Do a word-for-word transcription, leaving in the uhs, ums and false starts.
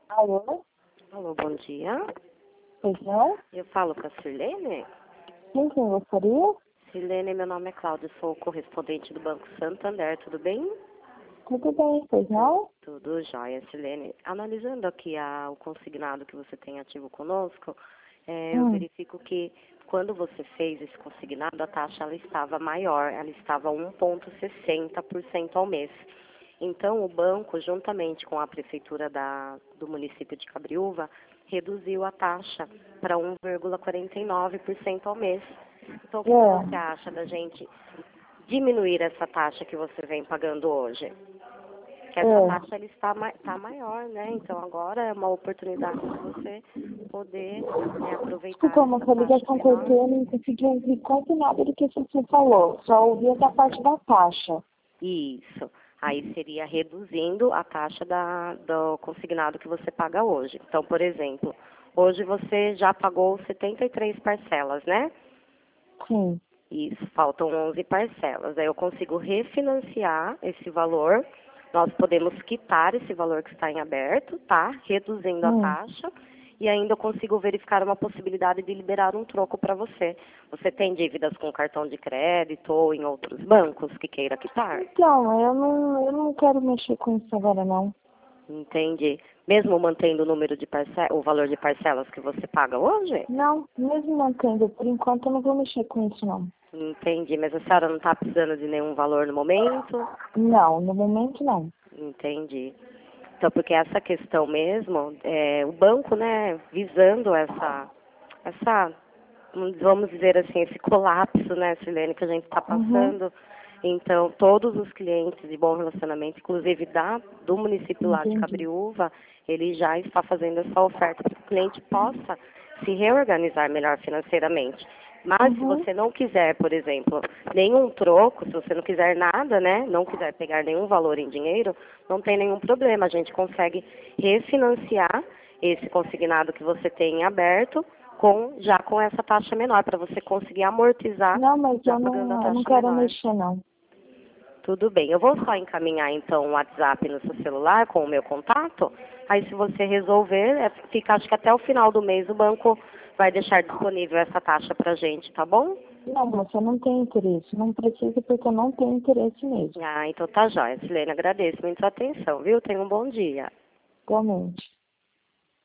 Alô? Alô, bom dia. Pois não? Eu falo com a Sirlene. Sim, quem gostaria? Sirlene, meu nome é Cláudia, sou correspondente do Banco Santander, tudo bem? Tudo bem, pois não? Tudo jóia, Sirlene. Analisando aqui a, o consignado que você tem ativo conosco, é, eu Hum. verifico que quando você fez esse consignado, a taxa ela estava maior, ela estava um vírgula sessenta por cento ao mês. Então, o banco, juntamente com a prefeitura da, do município de Cabriúva, reduziu a taxa para um vírgula quarenta e nove por cento ao mês. Então, o que, que você É. acha da gente diminuir essa taxa que você vem pagando hoje? Que essa É. taxa ela está, ma está maior, né? Então, agora é uma oportunidade de você poder né, aproveitar Desculpa, mas essa a taxa ligação menor. cortou, eu não consegui ouvir quase nada do que você falou. Só ouvi essa parte da taxa. Isso. Aí seria reduzindo a taxa da, do consignado que você paga hoje. Então, por exemplo, hoje você já pagou setenta e três parcelas, né? Sim. Isso, faltam onze parcelas. Aí eu consigo refinanciar esse valor. Nós podemos quitar esse valor que está em aberto, tá? Reduzindo a Hum. taxa. E ainda eu consigo verificar uma possibilidade de liberar um troco para você. Você tem dívidas com cartão de crédito ou em outros bancos que queira quitar? Então, eu não, eu não quero mexer com isso agora, não. Entendi. Mesmo mantendo o número de parcelas, o valor de parcelas que você paga hoje? Não, mesmo mantendo, por enquanto eu não vou mexer com isso, não. Entendi. Mas a senhora não está precisando de nenhum valor no momento? Não, no momento não. Entendi. Então, porque essa questão mesmo, é, o banco, né, visando essa, essa, vamos dizer assim, esse colapso, né, Silene, que a gente está Uhum. passando. Então, todos os clientes de bom relacionamento, inclusive da, do município lá de Entendi. Cabriúva, ele já está fazendo essa oferta para que o cliente possa se reorganizar melhor financeiramente. Mas se Uhum. você não quiser, por exemplo, nenhum troco, se você não quiser nada, né, não quiser pegar nenhum valor em dinheiro, não tem nenhum problema. A gente consegue refinanciar esse consignado que você tem em aberto com, já com essa taxa menor, para você conseguir amortizar Não, mas já eu pagando a não, eu não taxa quero menor. mexer, não. Tudo bem. Eu vou só encaminhar então o WhatsApp no seu celular com o meu contato. Aí se você resolver, é, fica acho que até o final do mês o banco vai deixar disponível essa taxa pra gente, tá bom? Não, moça, eu não tenho interesse. Não precisa porque eu não tenho interesse mesmo. Ah, então tá jóia. Silene, agradeço muito a atenção, viu? Tenha um bom dia. Igualmente.